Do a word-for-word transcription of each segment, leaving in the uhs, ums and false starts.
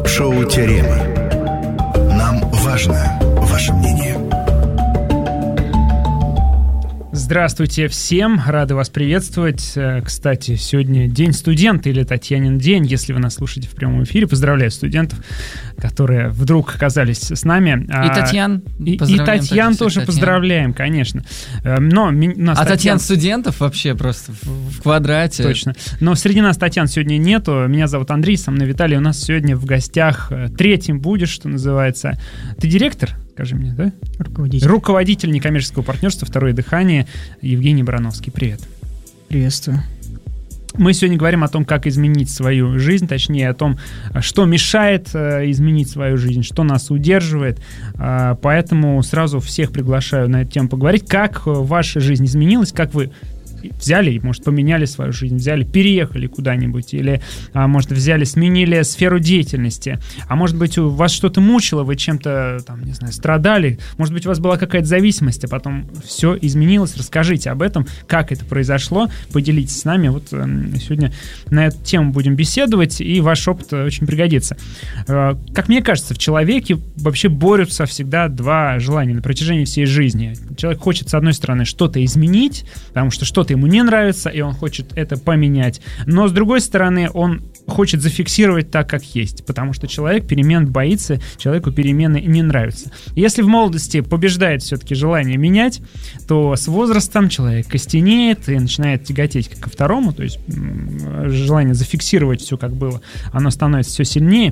Шоу «Теорема». Нам важно ваше мнение. Здравствуйте всем, рады вас приветствовать. Кстати, сегодня День студента или Татьянин день, если вы нас слушаете в прямом эфире. Поздравляю студентов, которые вдруг оказались с нами. И Татьян. И, и Татьян тоже Татьян. Поздравляем, конечно. Но ми, нас а Татьян... Татьян студентов вообще просто в, в квадрате. Точно. Но среди нас Татьян сегодня нету. Меня зовут Андрей, со мной Виталий. У нас сегодня в гостях третьим будешь, что называется. Ты директор? Скажи мне, да? Руководитель. Руководитель некоммерческого партнерства «Второе дыхание» Евгений Барановский. Привет. Приветствую. Мы сегодня говорим о том, как изменить свою жизнь, точнее о том, что мешает э, изменить свою жизнь, что нас удерживает. Э, поэтому сразу всех приглашаю на эту тему поговорить. Как ваша жизнь изменилась, как вы взяли, может, поменяли свою жизнь, взяли, переехали куда-нибудь, или, а, может, взяли, сменили сферу деятельности, а может быть, у вас что-то мучило, вы чем-то, там, не знаю, страдали, может быть, у вас была какая-то зависимость, а потом все изменилось. Расскажите об этом, как это произошло, поделитесь с нами. Вот э, сегодня на эту тему будем беседовать, и ваш опыт очень пригодится. Э, как мне кажется, в человеке вообще борются всегда два желания на протяжении всей жизни. Человек хочет, с одной стороны, что-то изменить, потому что что-то ему не нравится, и он хочет это поменять. Но, с другой стороны, он хочет зафиксировать так, как есть, потому что человек перемен боится, человеку перемены не нравятся. Если в молодости побеждает все-таки желание менять, то с возрастом человек костенеет и начинает тяготеть ко второму, то есть желание зафиксировать все, как было, оно становится все сильнее.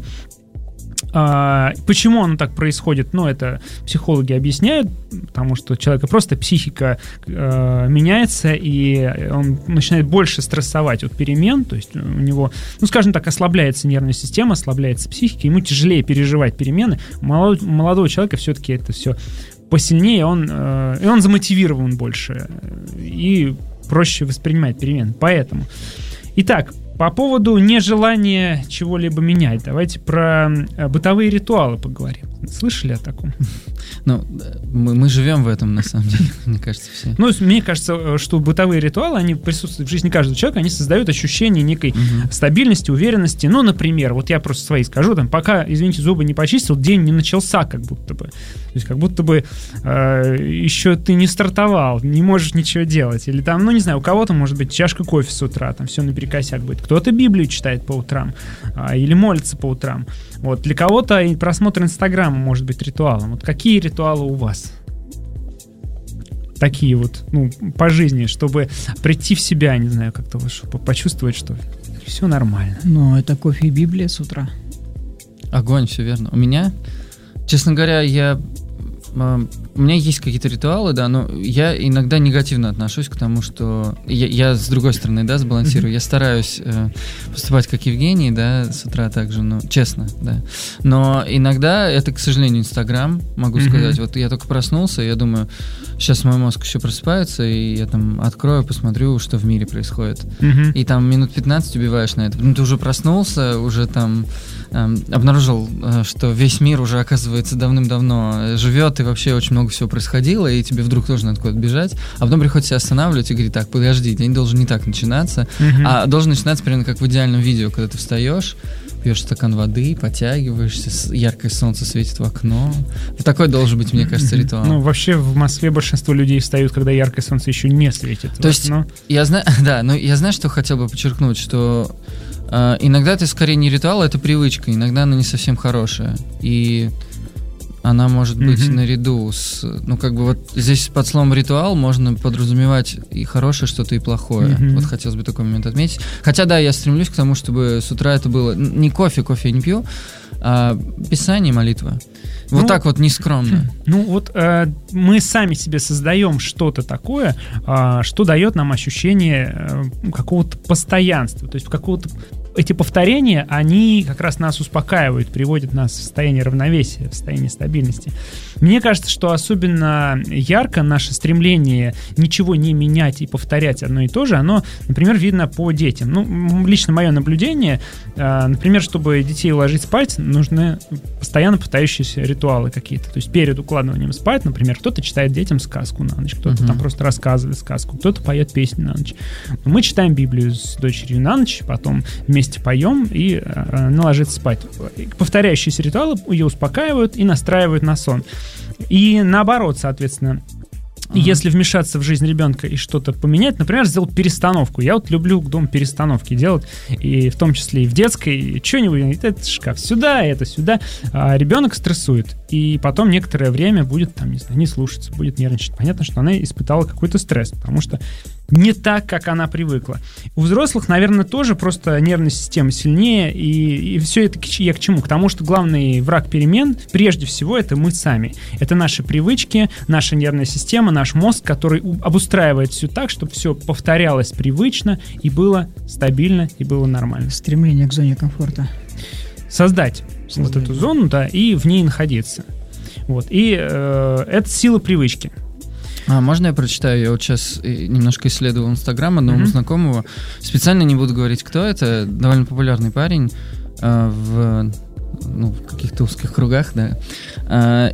А, почему оно так происходит? Ну, это психологи объясняют, потому что у человека просто психика э, меняется, и он начинает больше стрессовать от перемен, то есть у него, ну, скажем так, ослабляется нервная система, ослабляется психика, ему тяжелее переживать перемены. У молодого, молодого человека все-таки это все посильнее, он, э, и он замотивирован больше, и проще воспринимать перемены. Поэтому, итак, по поводу нежелания чего-либо менять, давайте про бытовые ритуалы поговорим. Слышали о таком? Ну, мы, мы живем в этом, на самом деле, мне кажется, все. Ну, мне кажется, что бытовые ритуалы, они присутствуют в жизни каждого человека, они создают ощущение некой угу. стабильности, уверенности. Ну, например, вот я просто свои скажу, там, пока, извините, зубы не почистил, день не начался, как будто бы. То есть, как будто бы э, еще ты не стартовал, не можешь ничего делать. Или там, ну, не знаю, у кого-то, может быть, чашка кофе с утра, там все наперекосяк будет. Кто-то Библию читает по утрам, а, или молится по утрам. Вот. Для кого-то и просмотр Инстаграма может быть ритуалом. Вот какие ритуалы у вас? Такие вот, ну, по жизни, чтобы прийти в себя, не знаю, как-то вот, чтобы почувствовать, что все нормально. Ну, это кофе и Библия с утра. Огонь, все верно. У меня, честно говоря, я... У меня есть какие-то ритуалы, да, но я иногда негативно отношусь к тому, что я, я с другой стороны, да, сбалансирую. Mm-hmm. Я стараюсь э, поступать как Евгений, да, с утра также, ну, честно, да. Но иногда это, к сожалению, Инстаграм, могу mm-hmm. сказать. Вот я только проснулся, я думаю, сейчас мой мозг еще просыпается, и я там открою, посмотрю, что в мире происходит. Mm-hmm. И там минут пятнадцать убиваешь на это. Ну, ты уже проснулся, уже там э, обнаружил, э, что весь мир уже, оказывается, давным-давно живет, и вообще очень много всего происходило, и тебе вдруг тоже надо куда-то бежать, а потом приходится останавливать и говорить: так, подожди, день должен не так начинаться, mm-hmm. а должен начинаться примерно как в идеальном видео, когда ты встаешь, пьешь стакан воды, потягиваешься, яркое солнце светит в окно. Вот такой должен быть, мне кажется, ритуал. Ну, вообще в Москве большинство людей встают, когда яркое солнце еще не светит. То есть, окно. я знаю, да, но я знаю, что хотел бы подчеркнуть, что э, иногда это скорее не ритуал, это привычка, иногда она не совсем хорошая, и она может быть mm-hmm. наряду с... Ну, как бы вот здесь под словом «ритуал» можно подразумевать и хорошее что-то, и плохое. Mm-hmm. Вот хотелось бы такой момент отметить. Хотя, да, я стремлюсь к тому, чтобы с утра это было... Не кофе, кофе я не пью, а писание, молитва. Вот ну, так вот нескромно. Ну, вот э, мы сами себе создаем что-то такое, э, что дает нам ощущение э, какого-то постоянства, то есть какого-то... Эти повторения, они как раз нас успокаивают, приводят нас в состояние равновесия, в состояние стабильности. Мне кажется, что особенно ярко наше стремление ничего не менять и повторять одно и то же, оно, например, видно по детям. Ну, лично мое наблюдение, например, чтобы детей уложить спать, нужны постоянно повторяющиеся ритуалы какие-то. То есть перед укладыванием спать, например, кто-то читает детям сказку на ночь, кто-то uh-huh. там просто рассказывает сказку, кто-то поет песни на ночь. Мы читаем Библию с дочерью на ночь, потом вместе вместе поем и э, ну, ложиться спать. Повторяющиеся ритуалы ее успокаивают и настраивают на сон. И наоборот, соответственно, Uh-huh. если вмешаться в жизнь ребенка и что-то поменять, например, сделать перестановку. Я вот люблю дома перестановки делать, и в том числе и в детской, что-нибудь, это шкаф сюда, это сюда. А ребенок стрессует, и потом некоторое время будет, там, не знаю, не слушаться, будет нервничать. Понятно, что она испытала какой-то стресс, потому что не так, как она привыкла. У взрослых, наверное, тоже просто нервная система сильнее, и, и все это я к чему? К тому, что главный враг перемен, прежде всего, это мы сами. Это наши привычки, наша нервная система, наш мозг, который обустраивает все так, чтобы все повторялось привычно и было стабильно, и было нормально. Стремление к зоне комфорта. Создать, Создать. вот эту зону, да, и в ней находиться. Вот. И э, это сила привычки. А можно я прочитаю? Я вот сейчас немножко исследовал Инстаграм одного mm-hmm. знакомого. Специально не буду говорить, кто это. Довольно популярный парень э, в, ну, в каких-то узких кругах, да. Э,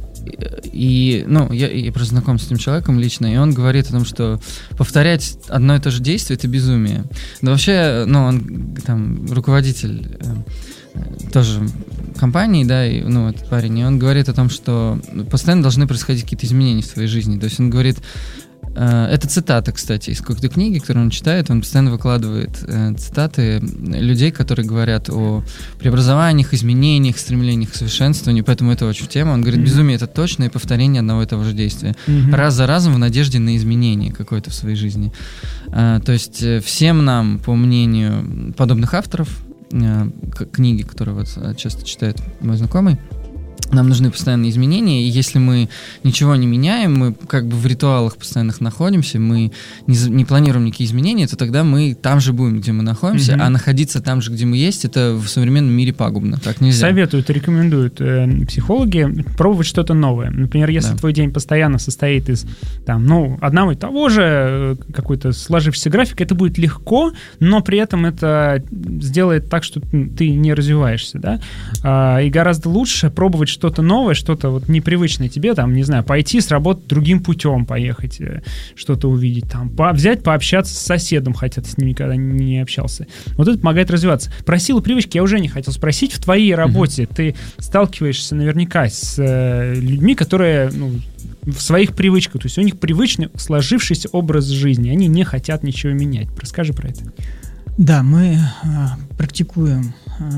и, ну, я, я просто знаком с этим человеком лично, и он говорит о том, что повторять одно и то же действие — это безумие. Да вообще, ну, он там руководитель э, тоже компании, да, и, ну, этот парень, и он говорит о том, что постоянно должны происходить какие-то изменения в твоей жизни. То есть он говорит, э, это цитата, кстати, из какой-то книги, которую он читает, он постоянно выкладывает э, цитаты людей, которые говорят о преобразованиях, изменениях, стремлениях к совершенствованию, поэтому это очень в тему. Он говорит, безумие — это точное повторение одного и того же действия. Mm-hmm. Раз за разом в надежде на изменение какое-то в своей жизни. Э, то есть э, всем нам, по мнению подобных авторов, книги, которые вот часто читает мой знакомый, нам нужны постоянные изменения, и если мы ничего не меняем, мы как бы в ритуалах постоянных находимся, мы не, не планируем никакие изменения, то тогда мы там же будем, где мы находимся, mm-hmm. а находиться там же, где мы есть, это в современном мире пагубно. Так нельзя. Советуют, рекомендуют э, психологи пробовать что-то новое. Например, если да. твой день постоянно состоит из там, ну, одного и того же, э, какой-то сложившийся график, это будет легко, но при этом это сделает так, что ты не развиваешься, да? А, и гораздо лучше пробовать что-то новое, что-то вот непривычное тебе, там, не знаю, пойти с работы другим путем, поехать, что-то увидеть, там, по- взять, пообщаться с соседом, хотя ты с ним никогда не общался. Вот это помогает развиваться. Про силу привычки я уже не хотел спросить. В твоей работе mm-hmm. ты сталкиваешься наверняка с э, людьми, которые, ну, в своих привычках, то есть у них привычный сложившийся образ жизни, они не хотят ничего менять. Расскажи про это. Да, мы э, практикуем э,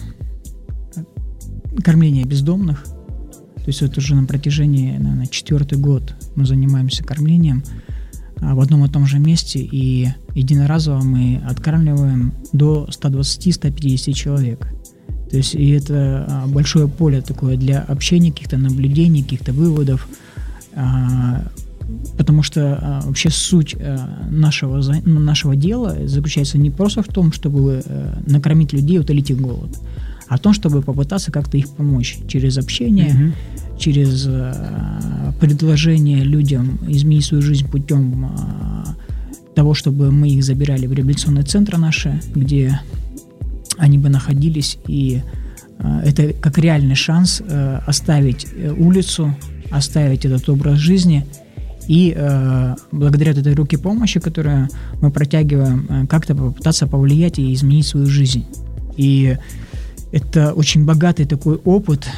кормление бездомных. То есть это уже на протяжении, наверное, четвертый год мы занимаемся кормлением а, в одном и том же месте, и единоразово мы откармливаем до сто двадцать - сто пятьдесят человек. То есть и это а, большое поле такое для общения, каких-то наблюдений, каких-то выводов, а, потому что а, вообще суть а, нашего, нашего дела заключается не просто в том, чтобы а, накормить людей, утолить их голод, а о том, чтобы попытаться как-то их помочь через общение, mm-hmm. через э, предложение людям изменить свою жизнь путем э, того, чтобы мы их забирали в реабилитационные центры наши, где они бы находились, и э, это как реальный шанс э, оставить улицу, оставить этот образ жизни, и э, благодаря этой руке помощи, которую мы протягиваем, э, как-то попытаться повлиять и изменить свою жизнь. И это очень богатый такой опыт,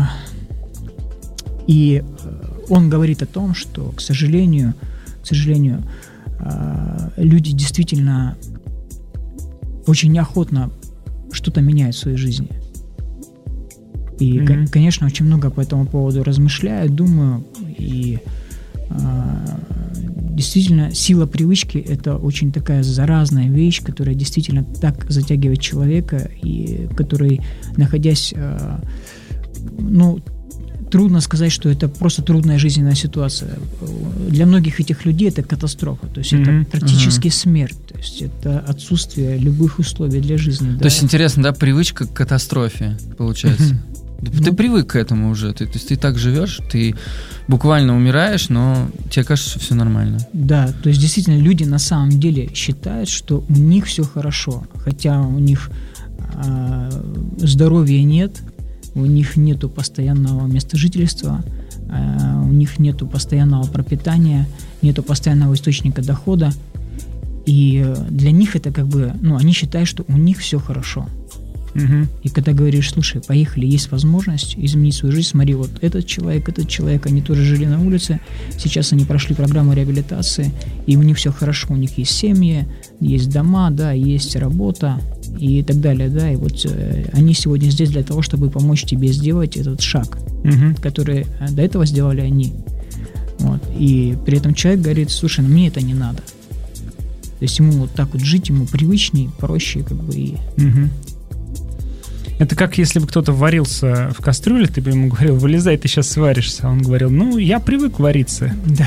и он говорит о том, что, к сожалению, к сожалению, люди действительно очень неохотно что-то меняют в своей жизни. И, mm-hmm. конечно, очень много по этому поводу размышляю, думаю, и действительно, сила привычки — это очень такая заразная вещь, которая действительно так затягивает человека, и который, находясь, э, ну, трудно сказать, что это просто трудная жизненная ситуация. Для многих этих людей это катастрофа, то есть mm-hmm. это практически mm-hmm. смерть, то есть это отсутствие любых условий для жизни. То да? есть интересно, да, привычка к катастрофе, получается. Mm-hmm. Ты ну, привык к этому уже, ты, то есть ты так живешь, ты буквально умираешь, но тебе кажется, что все нормально. Да, то есть действительно люди на самом деле считают, что у них все хорошо, хотя у них э, здоровья нет, у них нету постоянного места жительства, э, у них нету постоянного пропитания, нету постоянного источника дохода, И для них это как бы, ну, они считают, что у них все хорошо. Угу. И когда говоришь, слушай, поехали, есть возможность изменить свою жизнь, смотри, вот этот человек, этот человек, они тоже жили на улице, сейчас они прошли программу реабилитации, и у них все хорошо, у них есть семьи, есть дома, да, есть работа и так далее, да, и вот э, они сегодня здесь для того, чтобы помочь тебе сделать этот шаг, Угу. который до этого сделали они. Вот. И при этом человек говорит, слушай, ну мне это не надо. То есть ему вот так вот жить, ему привычнее, проще, как бы, и... Угу. Это как если бы кто-то варился в кастрюле, ты бы ему говорил, вылезай, ты сейчас сваришься. А он говорил, ну, я привык вариться. Да.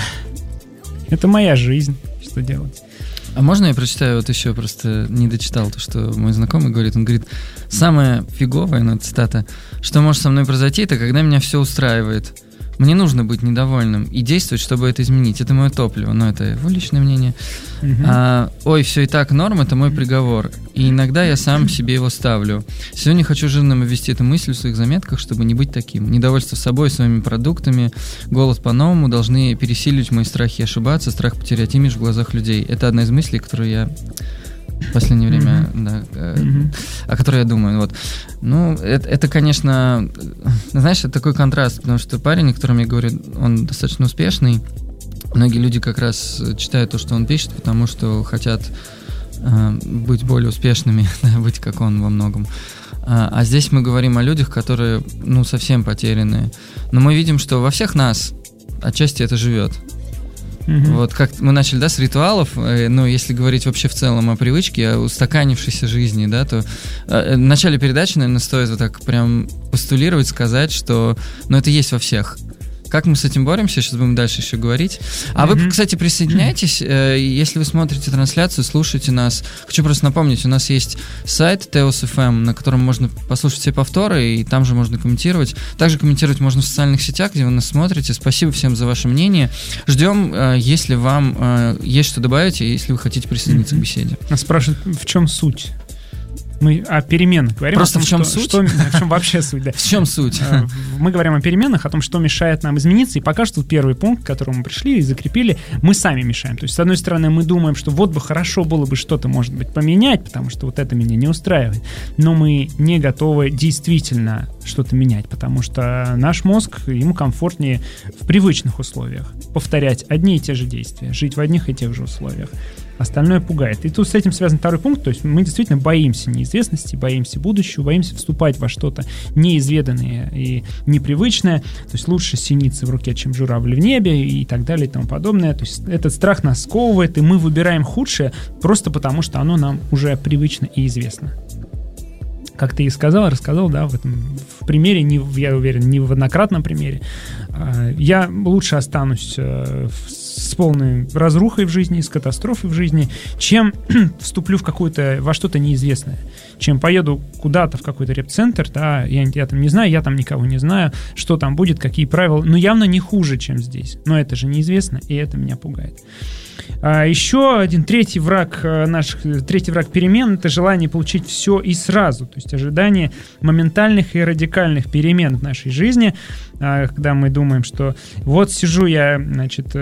Это моя жизнь. Что делать? А можно я прочитаю, вот еще просто не дочитал то, что мой знакомый говорит. Он говорит, самое фиговое, ну, цитата, что может со мной произойти, это когда меня все устраивает. Мне нужно быть недовольным и действовать, чтобы это изменить. Это мое топливо, но это его личное мнение. Угу. А, ой, все и так норм, это мой приговор. И иногда я сам себе его ставлю. Сегодня хочу жирным ввести эту мысль в своих заметках, чтобы не быть таким. Недовольство собой, своими продуктами, голод по-новому должны пересиливать мои страхи ошибаться, страх потерять имидж в глазах людей. Это одна из мыслей, которую я в последнее время, mm-hmm. да, э, mm-hmm. о которой я думаю. Вот. Ну, это, это, конечно, знаешь, это такой контраст, потому что парень, о котором я говорю, он достаточно успешный. Многие люди как раз читают то, что он пишет, потому что хотят э, быть более успешными, да, быть как он во многом. А, а здесь мы говорим о людях, которые, ну, совсем потерянные. Но мы видим, что во всех нас отчасти это живет. Mm-hmm. Вот как мы начали, да, с ритуалов, э, ну, если говорить вообще в целом о привычке, о устаканившейся жизни, да, то э, в начале передачи, наверное, стоит вот так прям постулировать, сказать, что, ну, это есть во всех. Как мы с этим боремся, сейчас будем дальше еще говорить. А mm-hmm. вы, кстати, присоединяйтесь, э, если вы смотрите трансляцию, слушайте нас. Хочу просто напомнить, у нас есть сайт Теос эф эм, на котором можно послушать все повторы, и там же можно комментировать. Также комментировать можно в социальных сетях, где вы нас смотрите. Спасибо всем за ваше мнение. Ждем, э, если вам э, есть что добавить, и если вы хотите присоединиться mm-hmm. к беседе. Нас спрашивают, в чем суть? Мы о переменах говорим. Просто о том, в чем что, суть? Что, в чем вообще суть, да. В чем суть? Мы говорим о переменах, о том, что мешает нам измениться. И пока что первый пункт, к которому мы пришли и закрепили, мы сами мешаем. То есть, с одной стороны, мы думаем, что вот бы хорошо было бы что-то, может быть, поменять, потому что вот это меня не устраивает. Но мы не готовы действительно что-то менять, потому что наш мозг, ему комфортнее в привычных условиях повторять одни и те же действия, жить в одних и тех же условиях. Остальное пугает. И тут с этим связан второй пункт, то есть мы действительно боимся неизвестности, боимся будущего, боимся вступать во что-то неизведанное и непривычное, то есть лучше синицы в руке, чем журавль в небе и так далее и тому подобное. То есть этот страх нас сковывает, и мы выбираем худшее просто потому, что оно нам уже привычно и известно. Как ты и сказал, рассказал, да, в этом в примере, не, я уверен, не в однократном примере. Я лучше останусь с полной разрухой в жизни, с катастрофой в жизни, чем вступлю в какое-то, во что-то неизвестное, чем поеду куда-то в какой-то реп-центр, да, я, я там не знаю, я там никого не знаю, что там будет, какие правила, но явно не хуже, чем здесь. Но это же неизвестно, и это меня пугает. А еще один третий враг наших, третий враг перемен — это желание получить все и сразу, то есть ожидание моментальных и радикальных перемен в нашей жизни, когда мы думаем, что вот сижу я, значит,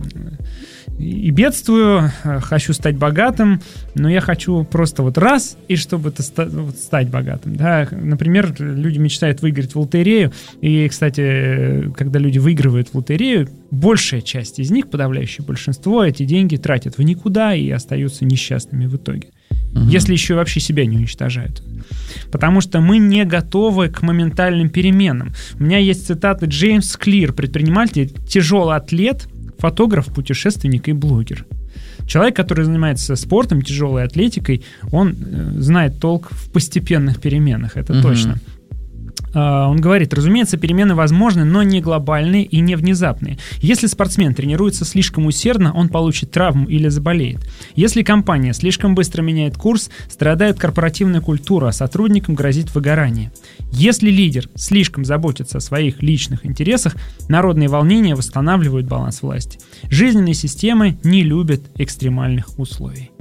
и бедствую, хочу стать богатым, но я хочу просто вот раз, и чтобы это ста- вот стать богатым. Да? Например, люди мечтают выиграть в лотерею, и, кстати, когда люди выигрывают в лотерею, большая часть из них, подавляющее большинство, эти деньги тратят в никуда и остаются несчастными в итоге. Угу. Если еще вообще себя не уничтожают. Потому что мы не готовы к моментальным переменам. У меня есть цитаты Джеймс Клир, предприниматель, тяжелый атлет, фотограф, путешественник и блогер. Человек, который занимается спортом, тяжелой атлетикой, он э, знает толк в постепенных переменах, это uh-huh. точно. Uh, он говорит, разумеется, перемены возможны, но не глобальные и не внезапные. Если спортсмен тренируется слишком усердно, он получит травму или заболеет. Если компания слишком быстро меняет курс, страдает корпоративная культура, а сотрудникам грозит выгорание. Если лидер слишком заботится о своих личных интересах, народные волнения восстанавливают баланс власти. Жизненные системы не любят экстремальных условий.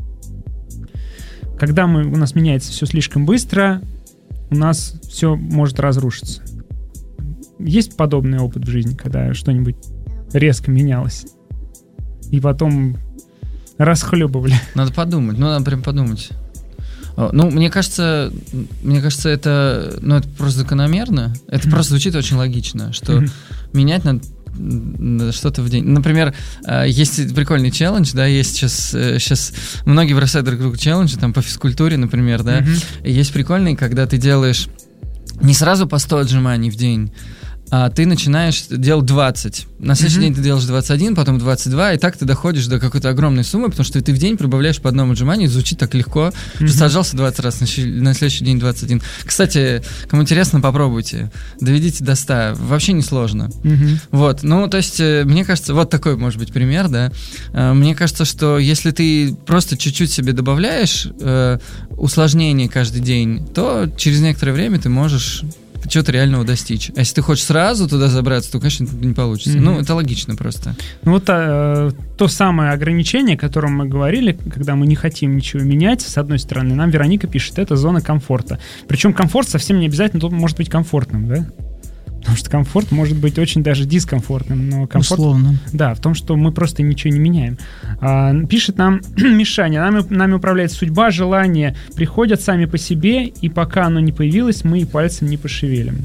Когда мы, у нас меняется все слишком быстро, у нас все может разрушиться. Есть подобный опыт в жизни, когда что-нибудь резко менялось, и потом расхлебывали. Надо подумать, ну, надо прям подумать. Ну, мне кажется, мне кажется, это, ну, это просто закономерно. Это mm-hmm. просто звучит очень логично, что mm-hmm. менять надо что-то в день. Например, есть прикольный челлендж, да, есть сейчас, сейчас многие бросают друг другу челленджи, там, по физкультуре, например, да. Mm-hmm. Есть прикольный, когда ты делаешь не сразу по сто отжиманий в день, а ты начинаешь делать двадцать. На следующий mm-hmm. день ты делаешь двадцать один, потом двадцать два, и так ты доходишь до какой-то огромной суммы, потому что ты в день прибавляешь по одному отжиманию, звучит так легко, mm-hmm. что сажался двадцать раз, на, на следующий день двадцать один. Кстати, кому интересно, попробуйте. Доведите до ста. Вообще не сложно. Mm-hmm. Вот, ну, то есть, мне кажется, вот такой, может быть, пример, да. Мне кажется, что если ты просто чуть-чуть себе добавляешь э, усложнений каждый день, то через некоторое время ты можешь чего-то реального достичь. А если ты хочешь сразу туда забраться, то, конечно, не получится. Mm-hmm. Ну, это логично просто. Ну, вот а, то самое ограничение, о котором мы говорили, когда мы не хотим ничего менять, с одной стороны, нам Вероника пишет, это зона комфорта. Причем комфорт совсем не обязательно тут может быть комфортным, да? Потому что комфорт может быть очень даже дискомфортным. Но комфорт, условно. Да, в том, что мы просто ничего не меняем. А, пишет нам Мишаня, нами, нами управляет судьба, желания приходят сами по себе, и пока оно не появилось, мы и пальцем не пошевелим.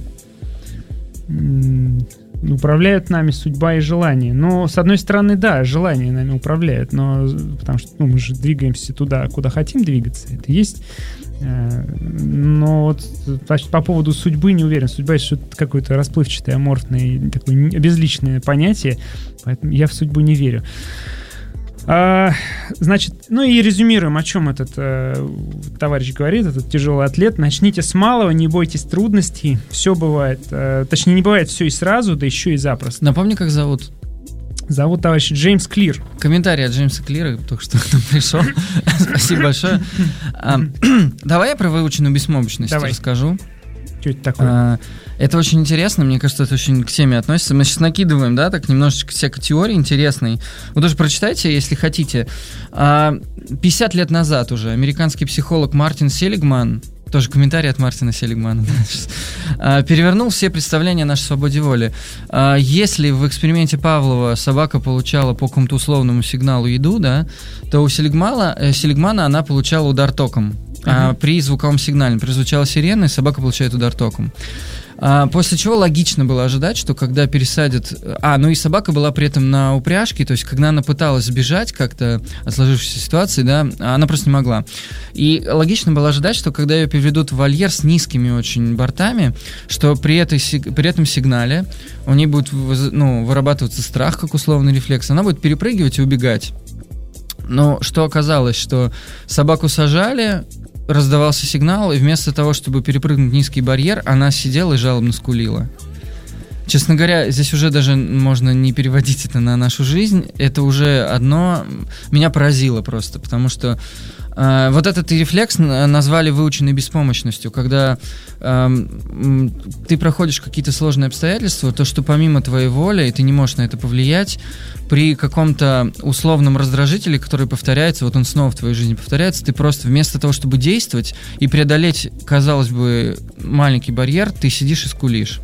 М-м, управляют нами судьба и желания. Но, с одной стороны, да, желания нами управляют, но потому что ну, мы же двигаемся туда, куда хотим двигаться. Это есть... Но вот по поводу судьбы не уверен. Судьба — это что-то какое-то расплывчатое, аморфное, такое безличное понятие, поэтому я в судьбу не верю. А, значит, ну и резюмируем, о чем этот э, товарищ говорит, этот тяжелый атлет. Начните с малого, не бойтесь трудностей. Все бывает, э, точнее, не бывает все и сразу, да еще и запросто. Напомни, как зовут? Зовут товарища Джеймс Клир. Комментарий от Джеймса Клира только что к нам пришел. Спасибо большое. Давай я про выученную беспомощность расскажу. Что это такое? Это очень интересно, мне кажется, это очень к теме относится. Мы сейчас накидываем, да, так немножечко всякой теории интересной. Вы тоже прочитайте, если хотите. пятьдесят лет назад уже американский психолог Мартин Селигман, тоже комментарий от Мартина Селигмана, перевернул все представления о нашей свободе воли. Если в эксперименте Павлова собака получала по какому-то условному сигналу еду, да, то у Селигмана, Селигмана она получала удар током. Uh-huh. При звуковом сигнале прозвучала сирена, и собака получает удар током. После чего логично было ожидать, что когда пересадят... А, ну и собака была при этом на упряжке, то есть когда она пыталась сбежать как-то от сложившейся ситуации, да, она просто не могла. И логично было ожидать, что когда ее переведут в вольер с низкими очень бортами, что при, этой, при этом сигнале у нее будет, ну, вырабатываться страх, как условный рефлекс, она будет перепрыгивать и убегать. Но что оказалось, что собаку сажали, раздавался сигнал, и вместо того, чтобы перепрыгнуть низкий барьер, она сидела и жалобно скулила. Честно говоря, здесь уже даже можно не переводить это на нашу жизнь. Это уже одно меня поразило просто, потому что э, вот этот рефлекс назвали выученной беспомощностью, когда э, ты проходишь какие-то сложные обстоятельства, то, что помимо твоей воли, и ты не можешь на это повлиять, при каком-то условном раздражителе, который повторяется, вот он снова в твоей жизни повторяется, ты просто вместо того, чтобы действовать и преодолеть, казалось бы, маленький барьер, ты сидишь и скулишь.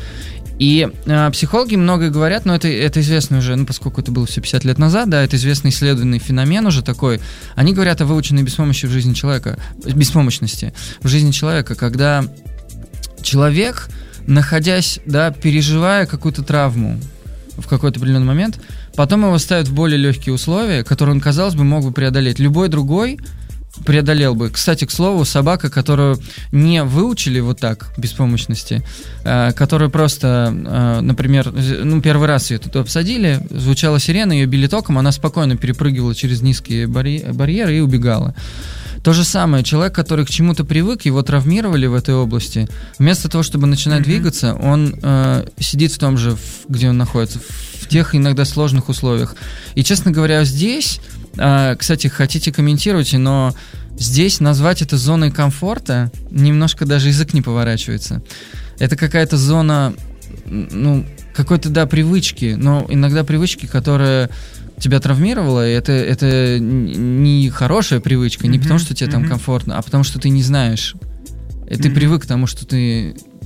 И э, психологи многое говорят, но это, это известно уже, ну, поскольку это было все пятьдесят лет назад, да, это известный исследованный феномен уже такой. Они говорят о выученной беспомощи в жизни человека, беспомощности в жизни человека, когда человек, находясь, да, переживая какую-то травму в какой-то определенный момент, потом его ставят в более легкие условия, которые он, казалось бы, мог бы преодолеть. Любой другой преодолел бы. Кстати, к слову, собака, которую не выучили вот так, беспомощности, э, которую просто, э, например, ну, первый раз ее тут обсадили, звучала сирена, ее били током, она спокойно перепрыгивала через низкие барь- барьеры и убегала. То же самое, человек, который к чему-то привык, его травмировали в этой области, вместо того, чтобы начинать mm-hmm. двигаться, он э, сидит в том же, где он находится, в тех иногда сложных условиях. И, честно говоря, здесь... Кстати, хотите комментируйте, но здесь назвать это зоной комфорта немножко даже язык не поворачивается. Это какая-то зона, ну, какой-то, да, привычки, но иногда привычки, которая тебя травмировала, и это, это не хорошая привычка, не mm-hmm. потому, что тебе mm-hmm. там комфортно, а потому, что ты не знаешь. И ты mm-hmm. привык к тому, что ты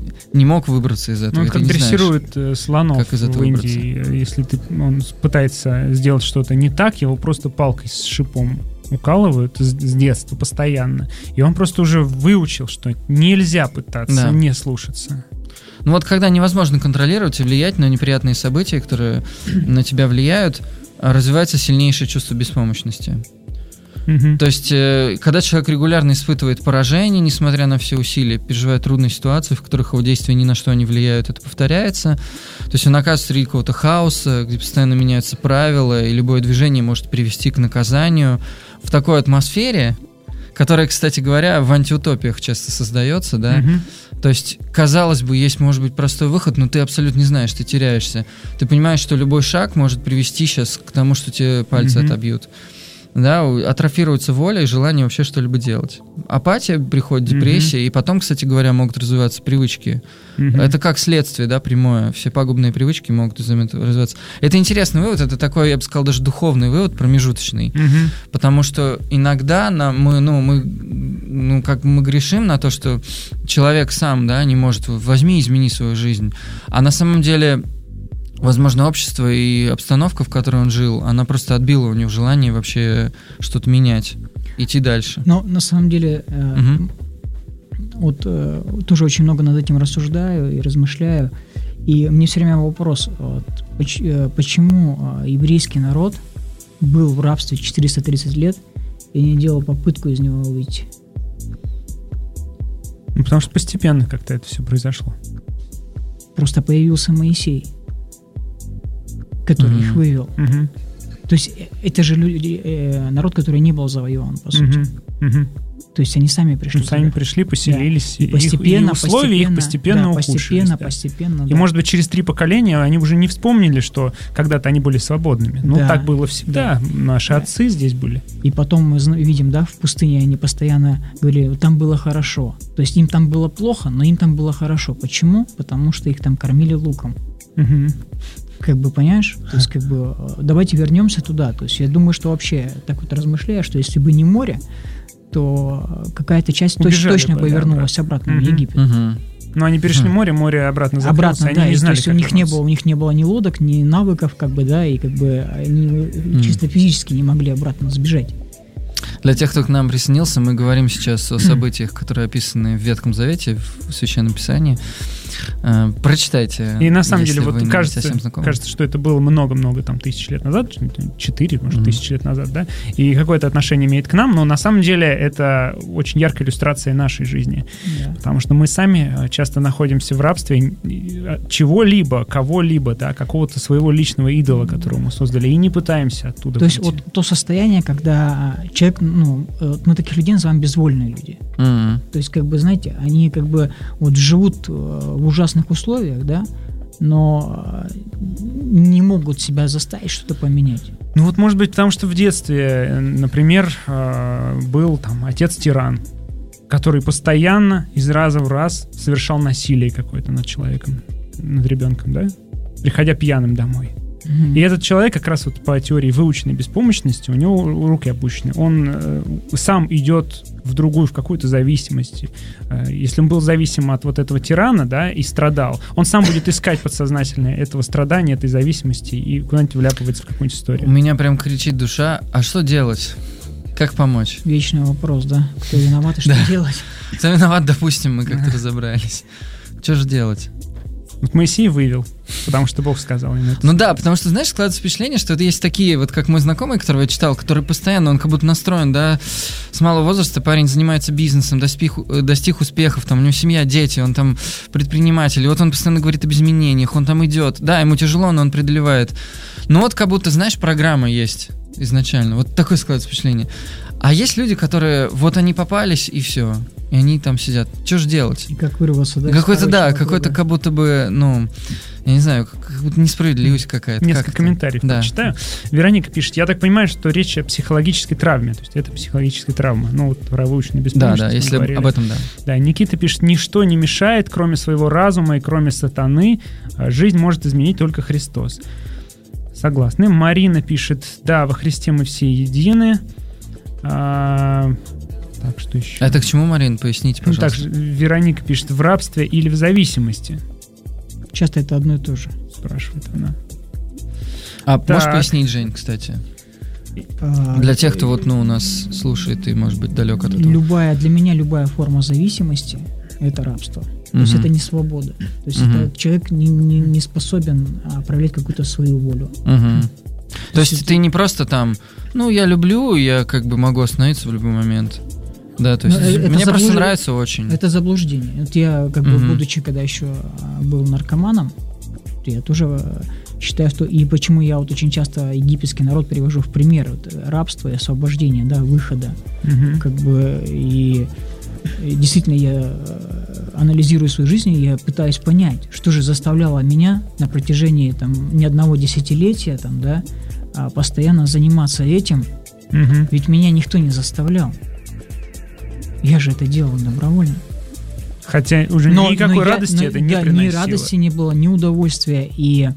не мог выбраться из этого. Ну, как дрессируют знаешь, слонов в Индии. Выбраться. Если ты, он пытается сделать что-то не так, его просто палкой с шипом укалывают с, с детства постоянно. И он просто уже выучил, что нельзя пытаться да. не слушаться. Ну вот когда невозможно контролировать и влиять на неприятные события, которые на тебя влияют, развивается сильнейшее чувство беспомощности. Mm-hmm. То есть, э, когда человек регулярно испытывает поражение, несмотря на все усилия, переживает трудные ситуации, в которых его действия ни на что не влияют, это повторяется. То есть он оказывается среди какого-то хаоса, где постоянно меняются правила, и любое движение может привести к наказанию. В такой атмосфере, которая, кстати говоря, в антиутопиях часто создается, да, mm-hmm. то есть, казалось бы, есть, может быть, простой выход, но ты абсолютно не знаешь, ты теряешься. Ты понимаешь, что любой шаг может привести сейчас к тому, что тебе пальцы mm-hmm. отобьют. Да, атрофируется воля и желание вообще что-либо делать. Апатия приходит, депрессия, mm-hmm. и потом, кстати говоря, могут развиваться привычки. Mm-hmm. Это как следствие, да, прямое. Все пагубные привычки могут развиваться. Это интересный вывод, это такой, я бы сказал, даже духовный вывод, промежуточный. Mm-hmm. Потому что иногда нам, мы, ну, мы, ну, как мы грешим на то, что человек сам, да, не может, возьми, измени свою жизнь. А на самом деле... Возможно, общество и обстановка, в которой он жил, она просто отбила у него желание вообще что-то менять, идти дальше. Но на самом деле, э, угу. вот э, тоже очень много над этим рассуждаю и размышляю. И мне все время вопрос, вот, поч- э, почему э, еврейский народ был в рабстве четыреста тридцать лет и не делал попытку из него выйти? Ну, потому что постепенно как-то это все произошло. Просто появился Моисей, который mm-hmm. их вывел. Mm-hmm. То есть это же люди, э, народ, который не был завоеван, по сути. Mm-hmm. Mm-hmm. То есть они сами пришли. Ну, сами пришли, поселились, да. и, постепенно, и условия их постепенно да, ухудшились. Постепенно, да. постепенно, и, да. может быть, через три поколения они уже не вспомнили, что когда-то они были свободными. Ну, да. так было всегда. Да. Наши да. отцы здесь были. И потом мы видим, да, в пустыне они постоянно говорили, там было хорошо. То есть им там было плохо, но им там было хорошо. Почему? Потому что их там кормили луком. Угу. Как бы, понимаешь? То есть, как бы, давайте вернемся туда. То есть, я думаю, что вообще, так вот размышляю, что если бы не море, то какая-то часть точ- точно бы, повернулась да, обратно, обратно угу. в Египет. Угу. Но они перешли угу. море, море обратно закрылось, обратно, они да, не знали, то есть у них не было, у них не было ни лодок, ни навыков, как бы, да, и как бы они mm. чисто физически не могли обратно сбежать. Для тех, кто к нам присоединился, мы говорим сейчас о событиях, которые описаны в Ветхом Завете, в Священном Писании. Uh, прочитайте. И на самом деле, вот кажется, кажется, что это было много-много там тысяч лет назад, четыре, может, mm-hmm. тысячи лет назад, да, и какое-то отношение имеет к нам, но на самом деле это очень яркая иллюстрация нашей жизни, yeah. потому что мы сами часто находимся в рабстве чего-либо, кого-либо, да, какого-то своего личного идола, которого мы создали, и не пытаемся оттуда То выйти. есть вот то состояние, когда человек, ну, мы таких людей называем безвольные люди. Mm-hmm. То есть, как бы, знаете, они как бы вот живут в ужасных условиях, да, но не могут себя заставить что-то поменять. Ну вот, может быть, потому что в детстве, например, был там отец-тиран, который постоянно из раза в раз совершал насилие какое-то над человеком, над ребенком, да, приходя пьяным домой. И этот человек как раз вот по теории выученной беспомощности, у него руки опущены. Он э, сам идет в другую, в какую-то зависимость. Э, если он был зависим от вот этого тирана, да, и страдал, он сам будет искать подсознательно этого страдания, этой зависимости и куда-нибудь вляпывается в какую-нибудь историю. У меня прям кричит душа, а что делать? Как помочь? Вечный вопрос, да? Кто виноват и что делать? Кто виноват, допустим, мы как-то разобрались. Что же делать? Вот Моисей вывел, потому что Бог сказал ему это. Ну да, потому что, знаешь, складывается впечатление, что это есть такие, вот как мой знакомый, которого я читал, который постоянно, он как будто настроен, да, с малого возраста парень занимается бизнесом, достиг, достиг успехов, там у него семья, дети, он там предприниматель, и вот он постоянно говорит об изменениях, он там идет, да, ему тяжело, но он преодолевает. Но вот как будто, знаешь, программа есть изначально, вот такое складывается впечатление. А есть люди, которые, вот они попались, и все, и они там сидят. Что же делать? И как вырваться, да? Какой-то, да, какой-то как будто бы, ну, я не знаю, как будто несправедливость какая-то. Несколько как комментариев да. прочитаю. Вероника пишет, я так понимаю, что речь о психологической травме, то есть это психологическая травма, ну, вот про выученную беспомощность. Да, да, если говорили. Об этом, да. Да, Никита пишет, ничто не мешает, кроме своего разума и кроме сатаны, жизнь может изменить только Христос. Согласны. Марина пишет, да, во Христе мы все едины. А, Так, что еще? Это к чему, Марин? Поясните, Ну, пожалуйста. так, Вероника пишет, в рабстве или в зависимости? Часто это одно и то же. Спрашивает она. А Так. можешь пояснить, Жень, кстати? А, Для тех, кто вот, ну, у нас слушает и, может быть, далек от этого. Любая, для меня любая форма зависимости – это рабство. То есть Мгм. это не свобода. То есть Мгм. это человек не, не, не способен а, проявлять какую-то свою волю. Мгм. То есть есть ты не просто там, ну, я люблю, я как бы могу остановиться в любой момент. Да, то есть Ну, это мне просто заблуж- нравится очень. Это заблуждение. Вот я, как бы, Мгм. будучи, когда еще а, был наркоманом, я тоже а, считаю, что и почему я вот очень часто египетский народ привожу в пример вот, рабства и освобождения, да, выхода, Мгм. как бы и, и действительно я э, анализирую свою жизнь, и я пытаюсь понять, что же заставляло меня на протяжении там не одного десятилетия там, да, а постоянно заниматься этим, Мгм. ведь меня никто не заставлял. Я же это делал добровольно. Хотя уже Но- никакой но я- радости но- это не да, приносило. ни радости не было, ни удовольствия, и,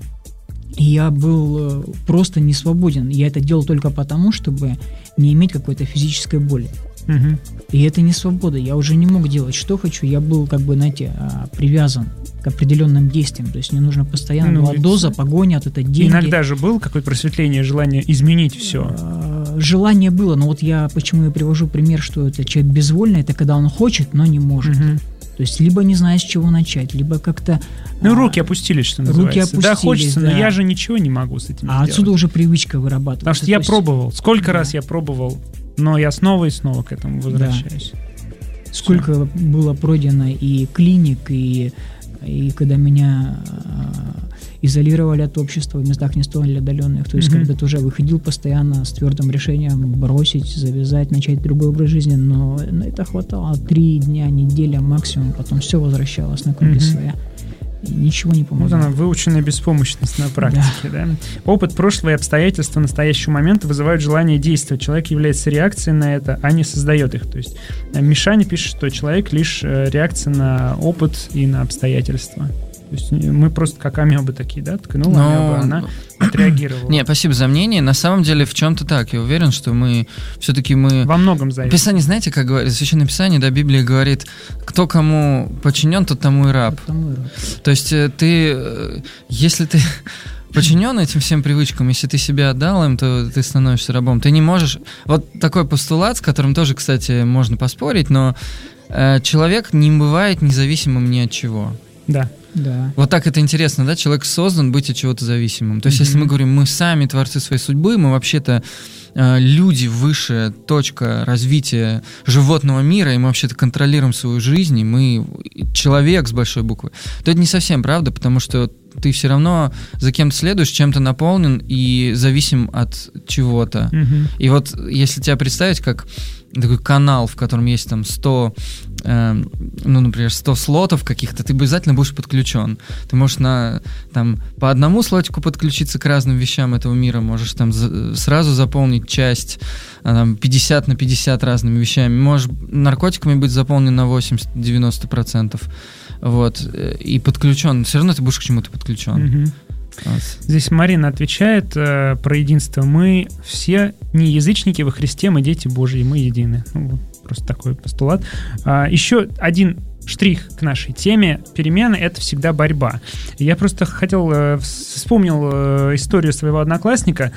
и я был э, просто не свободен. Я это делал только потому, чтобы не иметь какой-то физической боли. Мгм. И это не свобода. Я уже не мог делать, что хочу. Я был, как бы, знаете, а, привязан к определенным действиям. То есть мне нужно постоянно Ну, была ведь доза, погоня, от это деньги. Иногда же было какое-то просветление, желание изменить все. А, Желание было, но вот я почему я привожу пример, что это человек безвольный, это когда он хочет, но не может. То есть либо не знает, с чего начать, либо как-то... Ну, а, руки опустились, что руки называется. Да, опустились, хочется, но да. я же ничего не могу с этим А сделать. отсюда уже привычка вырабатывается. Потому что То я есть пробовал. Сколько Да. раз я пробовал, но я снова и снова к этому возвращаюсь. Сколько было пройдено и клиник, и, и когда меня а, изолировали от общества в местах не столь отдаленных. То есть, Мгм. когда ты уже выходил постоянно с твердым решением бросить, завязать, начать другой образ жизни, но на это хватало три дня, неделя максимум, потом все возвращалось на круги Мгм. своя. И ничего не Вот помогало. она, выученная беспомощность на практике. Да. Опыт прошлого и обстоятельства настоящего момента вызывают желание действовать. Человек является реакцией на это, а не создает их. То есть э, Мишаня пишет, что человек лишь э, реакция на опыт и на обстоятельства. То есть э, мы просто как амебы такие, да, ткнула Но- амеба, она отреагировала. Не, спасибо за мнение. На самом деле в чем-то так. Я уверен, что мы все-таки мы... Во многом зависит. Писание, знаете, как говорит, Священное Писание, да, Библия говорит, кто кому подчинен, тот тому и раб. Потому и рад. То есть э, ты, э, если ты подчинен этим всем привычкам, если ты себя отдал им, то ты становишься рабом. Ты не можешь... Вот такой постулат, с которым тоже, кстати, можно поспорить, но э, человек не бывает независимым ни от чего. Да. Да. Вот так это интересно, да? Человек создан быть от чего-то зависимым. То есть, если Мгм. мы говорим, мы сами творцы своей судьбы, мы вообще-то э, люди, высшая точка развития животного мира, и мы вообще-то контролируем свою жизнь, и мы человек с большой буквы, то это не совсем правда, потому что ты все равно за кем-то следуешь, чем-то наполнен и зависим от чего-то. Мгм. И вот если тебя представить как такой канал, в котором есть там сто, э, ну, например, сто слотов каких-то, ты обязательно будешь подключен. Ты можешь на, там, по одному слотику подключиться к разным вещам этого мира, можешь там за- сразу заполнить часть а, там, пятьдесят на пятьдесят разными вещами, можешь наркотиками быть заполнен на восемьдесят-девяносто процентов. Вот, э, и подключен. Все равно ты будешь к чему-то подключен. Мгм. Вот. Здесь Марина отвечает э, про единство. Мы все не язычники во Христе, мы дети Божьи, мы едины. Ну, вот просто такой постулат. А, еще один штрих к нашей теме. Перемены — это всегда борьба. Я просто хотел, э, вспомнил э, историю своего одноклассника,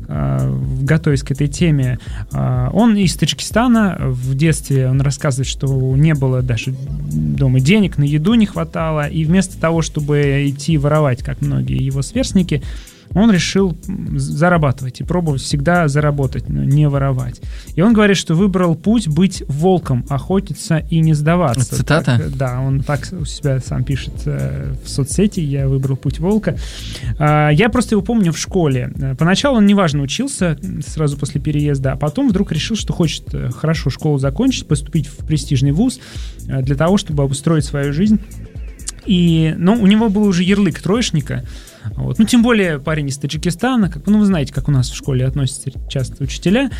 э, готовясь к этой теме. Э, он из Таджикистана. В детстве он рассказывает, что не было даже дома денег, на еду не хватало, и вместо того, чтобы идти воровать, как многие его сверстники, он решил зарабатывать и пробовать всегда заработать, но не воровать. И он говорит, что выбрал путь быть волком, охотиться и не сдаваться. Цитата? Так, да, он так у себя сам пишет э, в соцсети: я выбрал путь волка. А, я просто его помню в школе. Поначалу он неважно учился, сразу после переезда, а потом вдруг решил, что хочет хорошо школу закончить, поступить в престижный вуз э, для того, чтобы обустроить свою жизнь. И, ну, у него был уже ярлык троечника. Вот. Ну, тем более парень из Таджикистана, как, ну, вы знаете, как у нас в школе относятся часто учителя,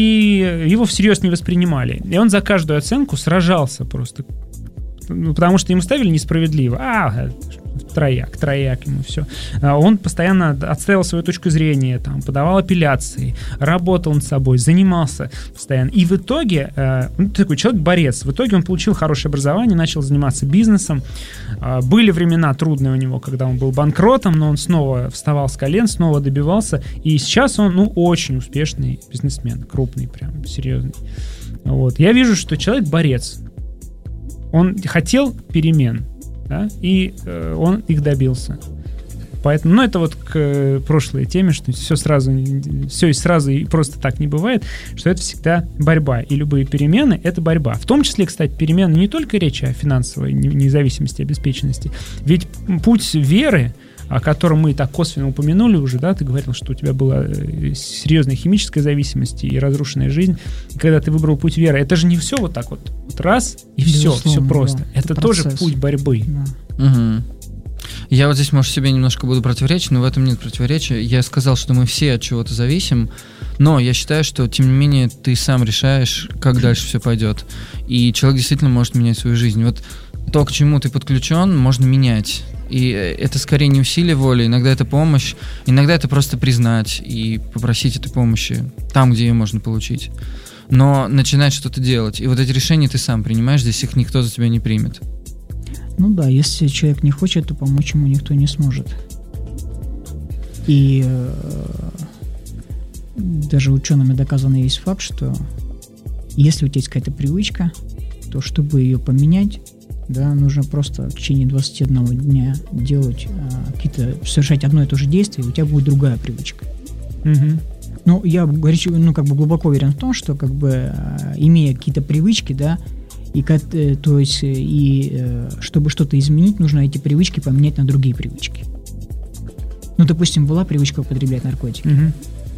и его всерьез не воспринимали. И он за каждую оценку сражался просто. Ну, потому что ему ставили несправедливо. А, трояк, трояк ему все. Он постоянно отстаивал свою точку зрения, там, подавал апелляции, работал над собой, занимался постоянно. И в итоге, он такой человек-борец, в итоге он получил хорошее образование, начал заниматься бизнесом. Были времена трудные у него, когда он был банкротом, но он снова вставал с колен, снова добивался. И сейчас он, ну, очень успешный бизнесмен, крупный, прям серьезный. Вот. Я вижу, что человек борец. Он хотел перемен, да, и э, он их добился. Поэтому, ну, это вот к э, прошлой теме, что все сразу, все и сразу и просто так не бывает, что это всегда борьба. И любые перемены — это борьба. В том числе, кстати, перемены не только речь о финансовой независимости, обеспеченности. Ведь путь веры, о котором мы так косвенно упомянули уже, да, ты говорил, что у тебя была серьезная химическая зависимость и разрушенная жизнь, и когда ты выбрал путь веры, это же не все вот так вот, вот раз, и безусловно, все, все просто. Да, это, это тоже путь борьбы. Да. Угу. Я вот здесь, может, себе немножко буду противоречить, но в этом нет противоречия. Я сказал, что мы все от чего-то зависим, но я считаю, что, тем не менее, ты сам решаешь, как дальше все пойдет. И человек действительно может менять свою жизнь. Вот то, к чему ты подключен, можно менять. И это скорее не усилие воли, иногда это помощь, иногда это просто признать и попросить этой помощи там, где ее можно получить. Но начинать что-то делать. И вот эти решения ты сам принимаешь, здесь их никто за тебя не примет. Ну да, если человек не хочет, то помочь ему никто не сможет. И э, даже учеными доказанный есть факт, что если у тебя есть какая-то привычка, то чтобы ее поменять, да, нужно просто в течение двадцати одного дня делать а, какие-то, совершать одно и то же действие, и у тебя будет другая привычка. Угу. Ну, я горячо, ну, как бы глубоко уверен в том, что, как бы, а, имея какие-то привычки, да, и, то есть, и чтобы что-то изменить, нужно эти привычки поменять на другие привычки. Ну, допустим, была привычка употреблять наркотики. Угу.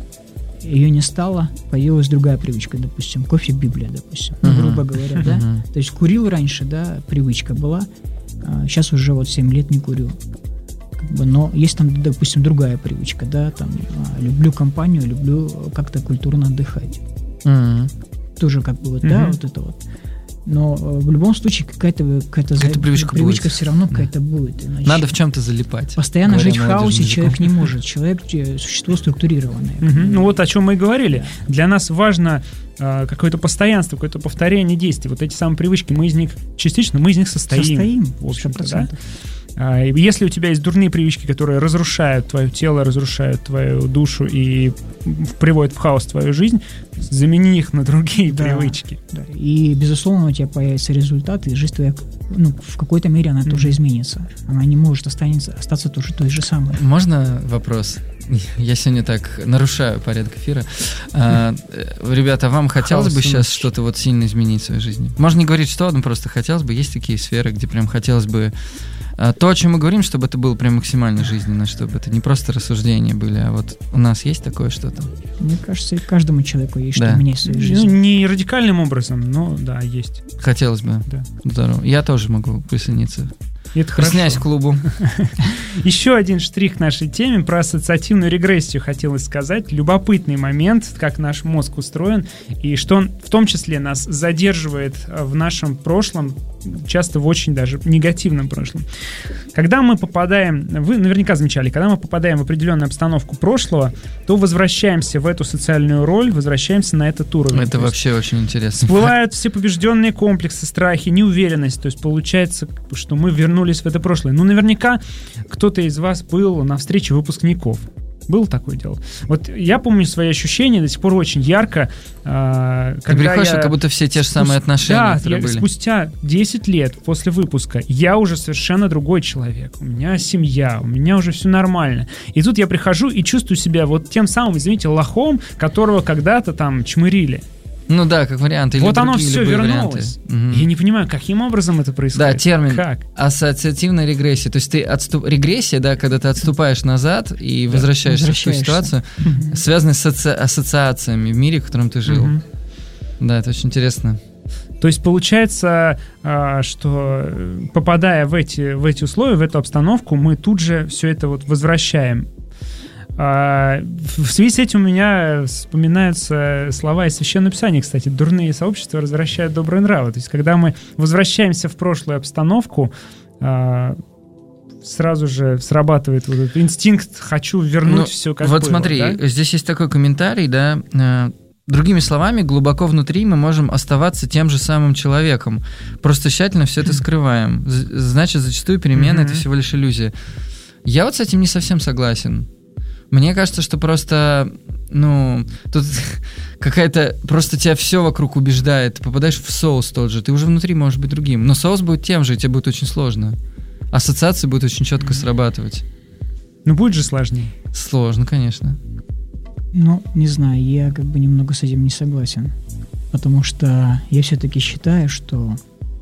Ее не стало, появилась другая привычка, допустим, кофе, Библия, допустим, uh-huh. ну, грубо говоря, да. Uh-huh. То есть курил раньше, да, привычка была, а сейчас уже вот семь лет не курю. Как бы, но есть там, допустим, другая привычка, да, там, а, люблю компанию, люблю как-то культурно отдыхать. Uh-huh. Тоже как бы вот, uh-huh. да, вот это вот. Но в любом случае какая-то, какая-то за... привычка, привычка все равно какая-то да. будет. Иначе надо в чем-то залипать. Постоянно жить в хаосе человек не может. Человек – существо структурированное. Угу. Ну вот о чем мы и говорили. Да. Для нас важно э, какое-то постоянство, какое-то повторение действий. Вот эти самые привычки, мы из них частично, мы из них состоим. Состоим, в общем-то, да? Если у тебя есть дурные привычки, которые разрушают твое тело, разрушают твою душу и приводят в хаос твою жизнь, замени их на другие да, привычки. Да. И, безусловно, у тебя появятся результаты, и жизнь твоя, ну, в какой-то мере она mm-hmm. тоже изменится. Она не может останется, остаться тоже той же самой. Можно вопрос? Я сегодня так нарушаю порядок эфира. А, ребята, вам хотелось Хаос бы сейчас ночь. Что-то вот сильно изменить в своей жизни? Можно не говорить что, но просто хотелось бы. Есть такие сферы, где прям хотелось бы то, о чем мы говорим, чтобы это было прям максимально жизненно, чтобы это не просто рассуждения были, а вот у нас есть такое что-то? Мне кажется, каждому человеку есть да. что менять в своей жизни. Ну, не радикальным образом, но да, есть. Хотелось бы. Да. Здорово. Я тоже могу присоединиться. Это присоединяюсь к клубу. Еще один штрих к нашей теме про ассоциативную регрессию хотелось сказать. Любопытный момент, как наш мозг устроен, и что он в том числе нас задерживает в нашем прошлом, часто в очень даже негативном прошлом. Когда мы попадаем, вы наверняка замечали, когда мы попадаем в определенную обстановку прошлого, то возвращаемся в эту социальную роль, возвращаемся на этот уровень. Это вообще очень интересно. Всплывают все побежденные комплексы, страхи, неуверенность. То есть получается, что мы вернулись в это прошлое. Ну, наверняка кто-то из вас был на встрече выпускников. Было такое дело. Вот я помню свои ощущения до сих пор очень ярко. Э, Ты приходишь, я... как будто все те же самые отношения, да, которые я, были. Спустя десять лет после выпуска я уже совершенно другой человек. У меня семья, у меня уже все нормально. И тут я прихожу и чувствую себя вот тем самым, извините, лохом, которого когда-то там чмырили. Ну да, как вариант. Или вот оно все вернулось. Угу. Я не понимаю, каким образом это происходит. Да, термин как? Ассоциативная регрессия. То есть ты отступ... регрессия, да, когда ты отступаешь назад и да, возвращаешься, возвращаешься в ту ситуацию, угу. связанная с асоци... ассоциациями в мире, в котором ты жил. Угу. Да, это очень интересно. То есть получается, что попадая в эти, в эти условия, в эту обстановку, мы тут же все это вот возвращаем. В связи с этим у меня вспоминаются слова из Священного Писания, кстати, дурные сообщества возвращают добрые нравы. То есть когда мы возвращаемся в прошлую обстановку, сразу же срабатывает вот этот инстинкт «хочу вернуть ну, все как вот было». смотри, да? здесь есть такой комментарий, да, э, другими словами, глубоко внутри мы можем оставаться тем же самым человеком, просто тщательно все это скрываем. З- значит, зачастую перемена mm-hmm. — это всего лишь иллюзия. Я вот с этим не совсем согласен. Мне кажется, что просто, ну, тут какая-то, просто тебя все вокруг убеждает, ты попадаешь в соус тот же, ты уже внутри можешь быть другим, но соус будет тем же, и тебе будет очень сложно. Ассоциации будут очень четко срабатывать. Ну, будет же сложнее. Сложно, конечно. Ну, не знаю, я как бы немного с этим не согласен, потому что я все-таки считаю, что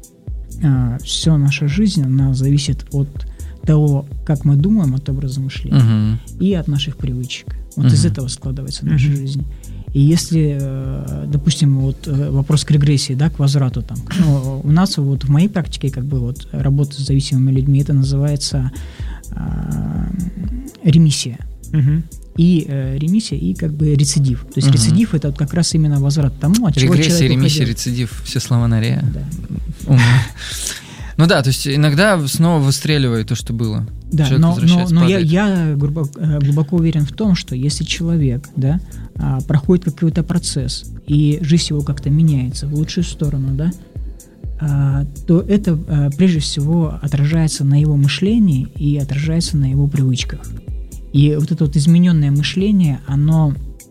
э, вся наша жизнь, она зависит от того, как мы думаем, от образа мышления Угу. и от наших привычек. Вот Угу. из этого складывается наша Угу. жизнь. И если, э, допустим, вот э, вопрос к регрессии, да, к возврату там, ну, у нас вот в моей практике как бы вот работа с зависимыми людьми, это называется э, ремиссия. Угу. И э, ремиссия, и как бы рецидив. То есть Угу. рецидив — это вот как раз именно возврат к тому, от чего Регрессия, человек ремиссия, уходил. рецидив, все слова на ре. Да. Умно. Ну да, то есть иногда снова выстреливает то, что было. Да, Человек но, но, возвращается, но я, падает. я глубоко, глубоко уверен в том, что если человек, да, а, проходит какой-то процесс, и жизнь его как то меняется в лучшую сторону, да, а, то это а, прежде всего отражается на его мышлении и отражается на его привычках. И вот это вот измененное мышление, оно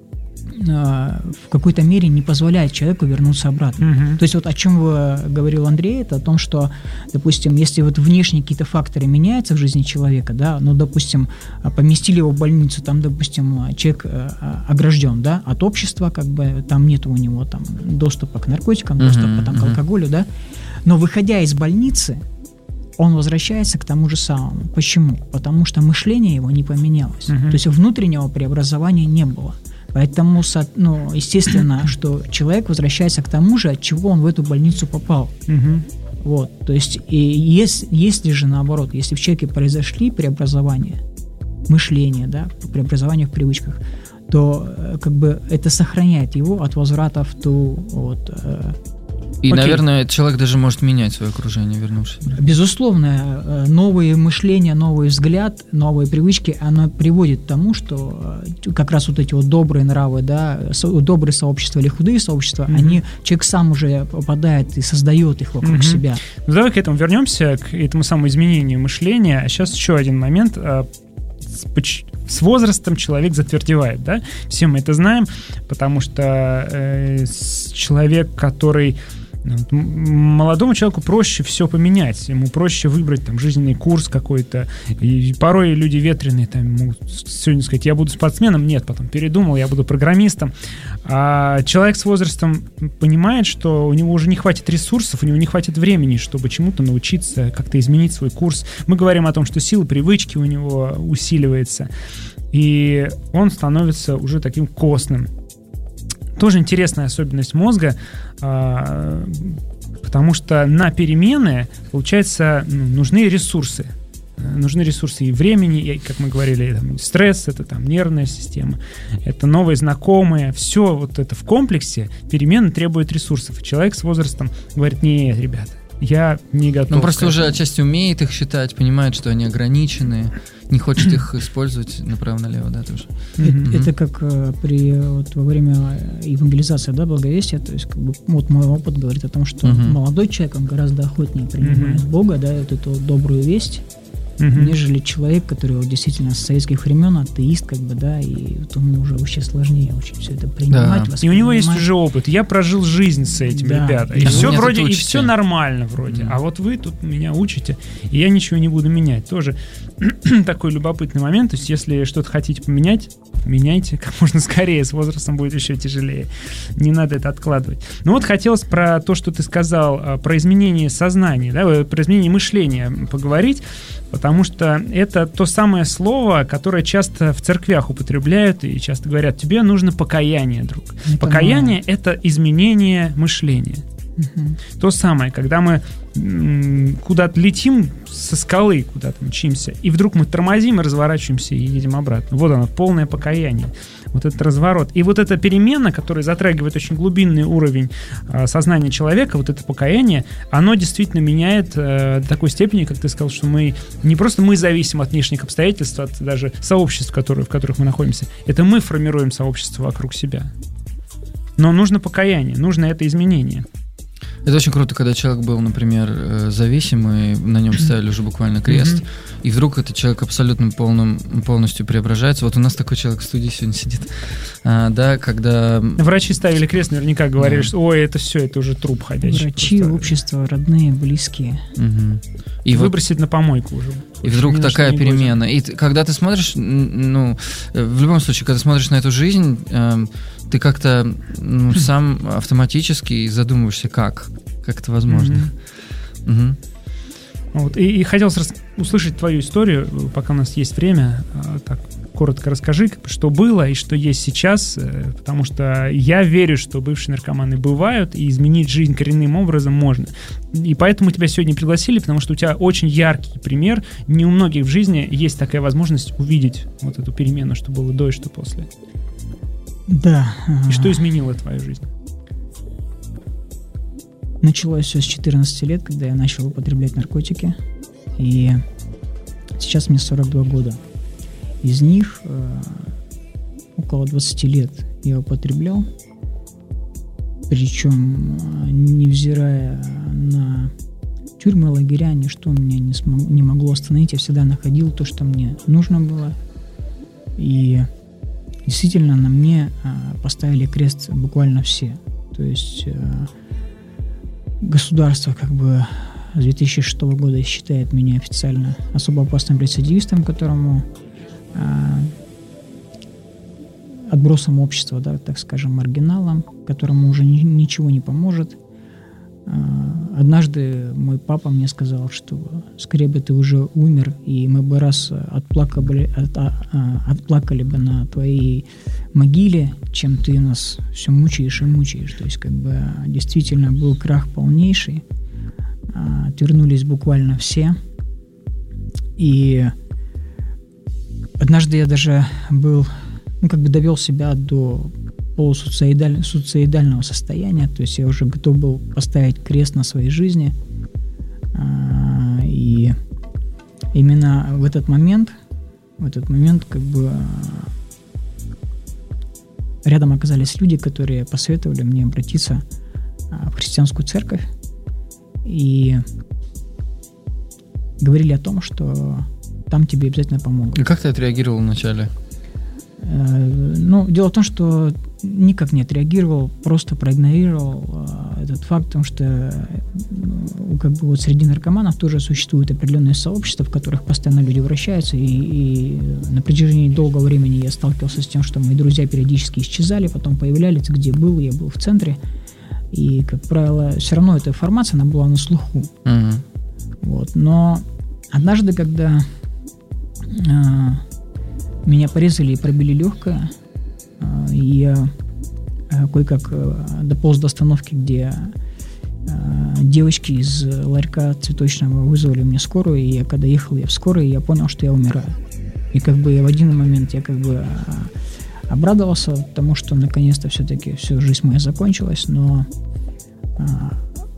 а, в какой-то мере не позволяет человеку вернуться обратно. Угу. То есть вот о чем говорил Андрей, это о том, что, допустим, если вот внешние какие-то факторы меняются в жизни человека, да, ну, допустим, поместили его в больницу, там, допустим, человек огражден, да, от общества, как бы, там нет у него там доступа к наркотикам, Uh-huh, доступа там, uh-huh. к алкоголю, да, но выходя из больницы, он возвращается к тому же самому. Почему? Потому что мышление его не поменялось. Uh-huh. То есть внутреннего преобразования не было. Поэтому, ну, естественно, что человек возвращается к тому же, от чего он в эту больницу попал. Угу. Вот, то есть, и если, если же наоборот, если в человеке произошли преобразования мышления, да, преобразования в привычках, то как бы это сохраняет его от возврата в ту вот. Э, И, окей. наверное, человек даже может менять свое окружение, вернувшись. Безусловно, новые мышления, новый взгляд, новые привычки, оно приводит к тому, что как раз вот эти вот добрые нравы, да, со, добрые сообщества или худые сообщества, mm-hmm. они, человек сам уже попадает и создает их вокруг mm-hmm. себя. Ну, давай к этому вернемся, к этому самому изменению мышления. А сейчас еще один момент. С возрастом человек затвердевает, да? Все мы это знаем, потому что э, человек, который... Молодому человеку проще все поменять, ему проще выбрать там жизненный курс какой-то. И порой люди ветреные там могут сегодня сказать: я буду спортсменом, нет, потом передумал, я буду программистом. А человек с возрастом понимает, что у него уже не хватит ресурсов, у него не хватит времени, чтобы чему-то научиться, как-то изменить свой курс. Мы говорим о том, что сила привычки у него усиливается, и он становится уже таким костным. Тоже интересная особенность мозга, потому что на перемены, получается, нужны ресурсы. Нужны ресурсы и времени, и, как мы говорили, там, стресс, это там нервная система, это новые знакомые, все вот это в комплексе, перемены требуют ресурсов. И человек с возрастом говорит: нет, ребята, я не готов. Он просто уже отчасти умеет их считать, понимает, что они ограничены, не хочет их использовать направо-налево, да, тоже. Это, это как э, при вот, во время евангелизации, да, благовестия, то есть как бы вот мой опыт говорит о том, что uh-huh. молодой человек, он гораздо охотнее принимает uh-huh. Бога, да, вот эту добрую весть, uh-huh. нежели человек, который вот, действительно с советских времен атеист, как бы, да, и вот ему уже вообще сложнее очень все это принимать. Да. И у него есть уже опыт. Я прожил жизнь с этим, да. ребята. И, и все вроде, и все нормально вроде. Mm. А вот вы тут меня учите, и я ничего не буду менять. Тоже такой любопытный момент. То есть, если что-то хотите поменять, меняйте как можно скорее. С возрастом будет еще тяжелее. Не надо это откладывать. Ну вот хотелось про то, что ты сказал, про изменение сознания, да, про изменение мышления поговорить. Потому что это то самое слово, которое часто в церквях употребляют и часто говорят: тебе нужно покаяние, друг. Это покаяние — это изменение мышления. Угу. То самое, когда мы м- куда-то летим со скалы, куда-то мчимся, и вдруг мы тормозим и разворачиваемся и едем обратно. Вот оно, полное покаяние. вот этот разворот. И вот эта перемена, которая затрагивает очень глубинный уровень э, сознания человека, вот это покаяние, оно действительно меняет э, до такой степени, как ты сказал, что мы не просто мы зависим от внешних обстоятельств, от даже сообществ, которые, в которых мы находимся. Это мы формируем сообщество вокруг себя. Но нужно покаяние, нужно это изменение. Это очень круто, когда человек был, например, зависимый, на нем ставили уже буквально крест, mm-hmm. и вдруг этот человек абсолютно полным, полностью преображается. Вот у нас такой человек в студии сегодня сидит, а, да, когда... Врачи ставили крест, наверняка говорили, да. что ой, это все, это уже труп ходячий. Врачи, просто... общество, родные, близкие. Угу. И выбросить вот... на помойку уже. И вдруг такая перемена. И ты, когда ты смотришь, ну, в любом случае, когда смотришь на эту жизнь, э, ты как-то ну, сам автоматически задумываешься, как, как это возможно. Mm-hmm. Угу. Вот. И, и хотелось рас- услышать твою историю, пока у нас есть время. Так, коротко расскажи, что было и что есть сейчас, потому что я верю, что бывшие наркоманы бывают, и изменить жизнь коренным образом можно. И поэтому тебя сегодня пригласили, потому что у тебя очень яркий пример. Не у многих в жизни есть такая возможность увидеть вот эту перемену, что было до и что после. Да. И что изменило твою жизнь? Началось все с четырнадцати лет, когда я начал употреблять наркотики. И сейчас мне сорок два года. Из них э, около двадцати лет я употреблял. Причем, э, невзирая на тюрьмы, лагеря, ничто меня не, смог, не могло остановить. Я всегда находил то, что мне нужно было. И действительно на мне э, поставили крест буквально все. То есть э, государство как бы с две тысячи шестого года считает меня официально особо опасным рецидивистом, которому э, отбросом общества, да, так скажем, маргиналом, которому уже ни, ничего не поможет. Э, однажды мой папа мне сказал, что скорее бы ты уже умер, и мы бы раз отплакали, от, а, отплакали бы на твоей могиле, чем ты нас все мучаешь и мучаешь. То есть как бы действительно был крах полнейший. Отвернулись буквально все. И однажды я даже был, ну, как бы довел себя до полусуицидаль, суицидального состояния. То есть я уже готов был поставить крест на своей жизни. И именно в этот момент, в этот момент как бы рядом оказались люди, которые посоветовали мне обратиться в христианскую церковь. И говорили о том, что там тебе обязательно помогут. И как ты отреагировал вначале? Э, ну, дело в том, что никак не отреагировал, просто проигнорировал э, этот факт, потому что э, как бы вот среди наркоманов тоже существуют определенные сообщества, в которых постоянно люди вращаются, и, и на протяжении долгого времени я сталкивался с тем, что мои друзья периодически исчезали, потом появлялись, где был, я был в центре. И, как правило, все равно эта информация, она была на слуху. Uh-huh. Вот. Но однажды, когда э, меня порезали и пробили легкое, э, и я э, кое-как э, дополз до остановки, где э, девочки из ларька цветочного вызвали мне скорую, и я, когда ехал я в скорой, я понял, что я умираю. И как бы в один момент я как бы... Э, обрадовался тому, что наконец-то все-таки все, жизнь моя закончилась, но а,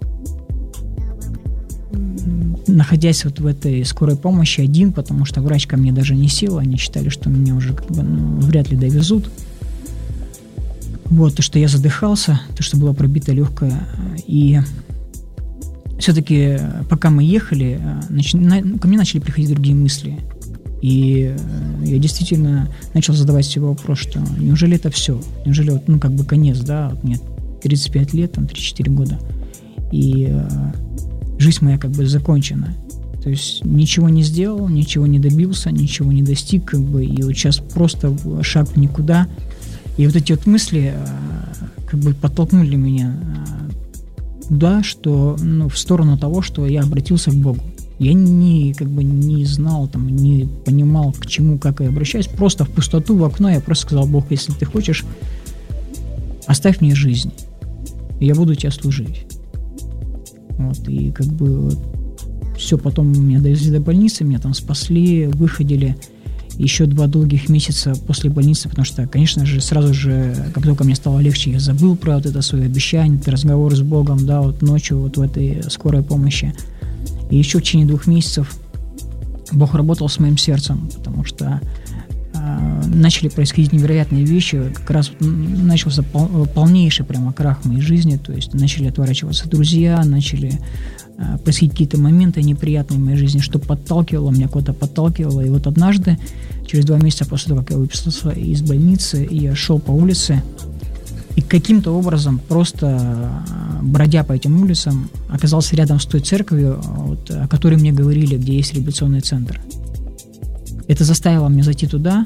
находясь вот в этой скорой помощи один, потому что врач ко мне даже не сел, они считали, что меня уже как бы, ну, вряд ли довезут. Вот, то, что я задыхался, то, что было пробито легкое, и все-таки пока мы ехали, нач... ко мне начали приходить другие мысли. И я действительно начал задавать себе вопрос, что неужели это все? Неужели вот, ну, как бы конец, да? Вот мне тридцать пять лет, там, тридцать-четыре года. И э, жизнь моя как бы закончена. То есть ничего не сделал, ничего не добился, ничего не достиг, как бы, и вот сейчас просто шаг в никуда. И вот эти вот мысли э, как бы подтолкнули меня э, туда, что, ну, в сторону того, что я обратился к Богу. Я не, как бы, не знал, там, не понимал, к чему, как я обращаюсь. Просто в пустоту, в окно я просто сказал: Бог, если ты хочешь, оставь мне жизнь, и я буду тебя служить. Вот, и как бы вот, все, потом меня довезли до больницы, меня там спасли, выходили. еще два долгих месяца после больницы, потому что, конечно же, сразу же, как только мне стало легче, я забыл про вот это свое обещание, это разговор с Богом, да, вот ночью вот в этой скорой помощи. И еще в течение двух месяцев Бог работал с моим сердцем, потому что э, начали происходить невероятные вещи, как раз начался пол, полнейший прямо крах в моей жизни, то есть начали отворачиваться друзья, начали э, происходить какие-то моменты неприятные в моей жизни, что подталкивало, меня куда-то подталкивало, и вот однажды, через два месяца после того, как я выписался из больницы, я шел по улице, и каким-то образом, просто бродя по этим улицам, оказался рядом с той церковью, вот, о которой мне говорили, где есть реабилитационный центр. Это заставило меня зайти туда,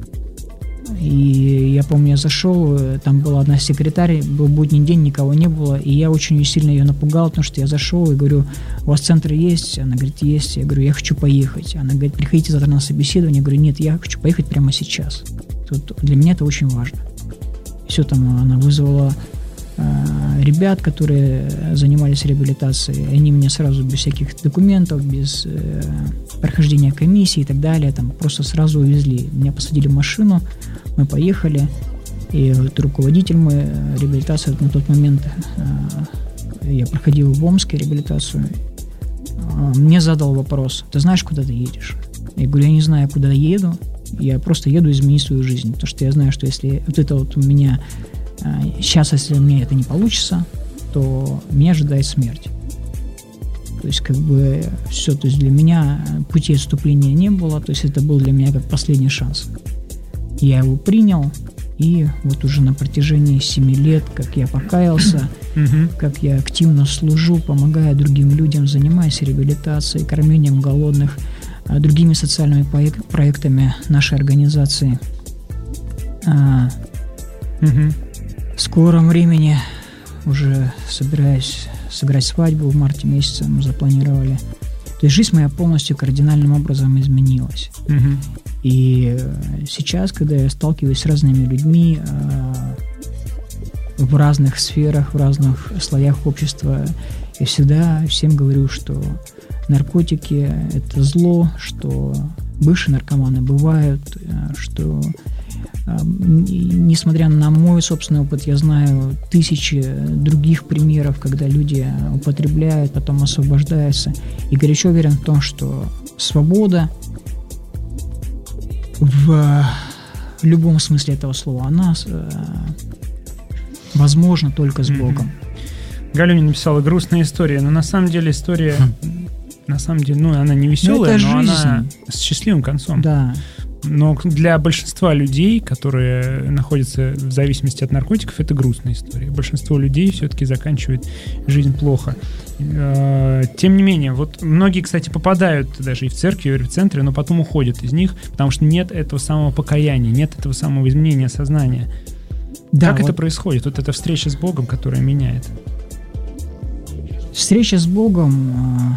и я помню, я зашел, там была одна секретарь, был будний день, никого не было, и я очень сильно ее напугал, потому что я зашел и говорю: у вас центр есть? Она говорит: есть. Я говорю: я хочу поехать. Она говорит: приходите завтра на собеседование. Я говорю: нет, я хочу поехать прямо сейчас. Тут для меня это очень важно. Все, там она вызвала э, ребят, которые занимались реабилитацией. Они меня сразу без всяких документов, без э, прохождения комиссии и так далее, там просто сразу увезли. Меня посадили в машину, мы поехали. И вот руководитель мой реабилитации на тот момент, э, я проходил в Омске реабилитацию, э, мне задал вопрос: ты знаешь, куда ты едешь? Я говорю: я не знаю, куда я еду. Я просто еду изменить свою жизнь, потому что я знаю, что если вот это вот у меня сейчас, если у меня это не получится, то меня ожидает смерть. То есть как бы все, то есть для меня пути отступления не было, то есть это был для меня как последний шанс. Я его принял, и вот уже на протяжении семи лет, как я покаялся, как я активно служу, помогаю другим людям, занимаюсь реабилитацией, кормлением голодных, другими социальными проек- проектами нашей организации. А, угу. В скором времени уже собираюсь сыграть свадьбу в марте месяце, мы запланировали. То есть жизнь моя полностью кардинальным образом изменилась. Угу. И сейчас, когда я сталкиваюсь с разными людьми а, в разных сферах, в разных слоях общества, я всегда всем говорю, что наркотики – это зло, что бывшие наркоманы бывают, что, несмотря на мой собственный опыт, я знаю тысячи других примеров, когда люди употребляют, потом освобождаются. И горячо уверен в том, что свобода в любом смысле этого слова, она возможна только с Богом. Галюня написала: грустная история, но на самом деле история... На самом деле, ну, она не веселая, но, но она с счастливым концом. Да. Но для большинства людей, которые находятся в зависимости от наркотиков, это грустная история. Большинство людей все-таки заканчивает жизнь плохо. Тем не менее, вот многие, кстати, попадают даже и в церкви, и в центры, но потом уходят из них, потому что нет этого самого покаяния, нет этого самого изменения сознания. Да, как вот это происходит? Вот эта встреча с Богом, которая меняет. Встреча с Богом...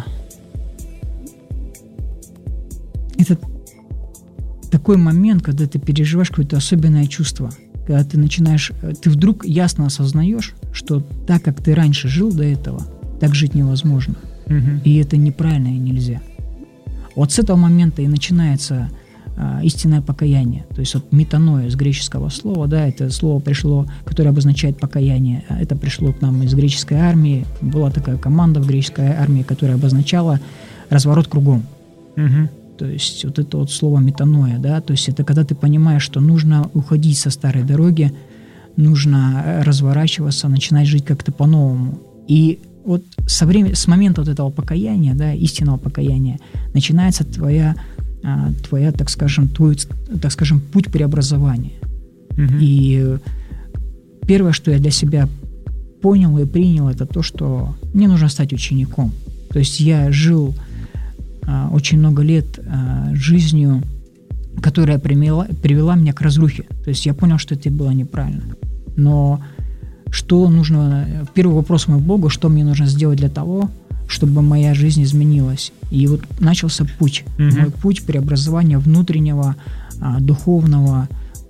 Это такой момент, когда ты переживаешь какое-то особенное чувство, когда ты начинаешь, ты вдруг ясно осознаешь, что так, как ты раньше жил до этого, так жить невозможно. Угу. И это неправильно и нельзя. Вот с этого момента и начинается а, истинное покаяние. То есть вот метаноя с греческого слова, да, это слово пришло, которое обозначает покаяние. Это пришло к нам из греческой армии. Была такая команда в греческой армии, которая обозначала разворот кругом. Угу. То есть вот это вот слово метаноя, да, то есть это когда ты понимаешь, что нужно уходить со старой дороги, нужно разворачиваться, начинать жить как-то по-новому. И вот со времени, с момента вот этого покаяния, да, истинного покаяния, начинается твоя, твоя, так скажем, твой, так скажем, путь преобразования. Mm-hmm. И первое, что я для себя понял и принял, это то, что мне нужно стать учеником. То есть я жил очень много лет а, жизнью, которая привела, привела меня к разрухе. То есть я понял, что это было неправильно. Но что нужно... Первый вопрос мой Богу, что мне нужно сделать для того, чтобы моя жизнь изменилась. И вот начался путь. Mm-hmm. Мой путь преобразования внутреннего, а, духовного,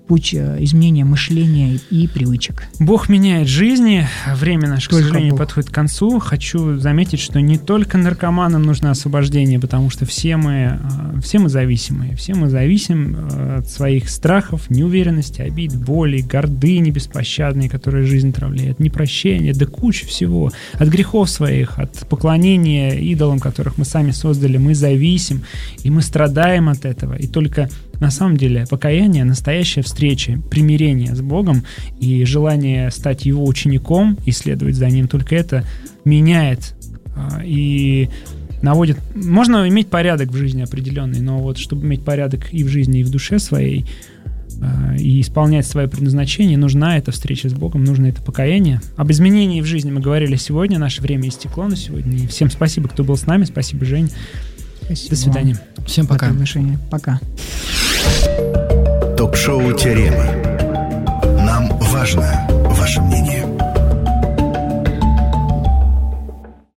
путь изменения мышления и привычек. Бог меняет жизни. Время наше, Только к сожалению, Бог. подходит к концу. Хочу заметить, что не только наркоманам нужно освобождение, потому что все мы, э, все мы зависимые. Все мы зависим э, от своих страхов, неуверенности, обид, боли, гордыни беспощадной, которые жизнь отравляет, непрощения, да куча всего. От грехов своих, от поклонения идолам, которых мы сами создали, мы зависим, и мы страдаем от этого. И только на самом деле покаяние, настоящая встреча, примирение с Богом и желание стать Его учеником и следовать за Ним, только это меняет а, и наводит... Можно иметь порядок в жизни определенный, но вот чтобы иметь порядок и в жизни, и в душе своей, а, и исполнять свое предназначение, нужна эта встреча с Богом, нужно это покаяние. Об изменении в жизни мы говорили сегодня, наше время истекло на сегодня. И всем спасибо, кто был с нами. Спасибо, Жень. Спасибо До свидания. вам Всем за пока. приглашение. Пока. Ток-шоу «Теорема». Нам важно ваше мнение.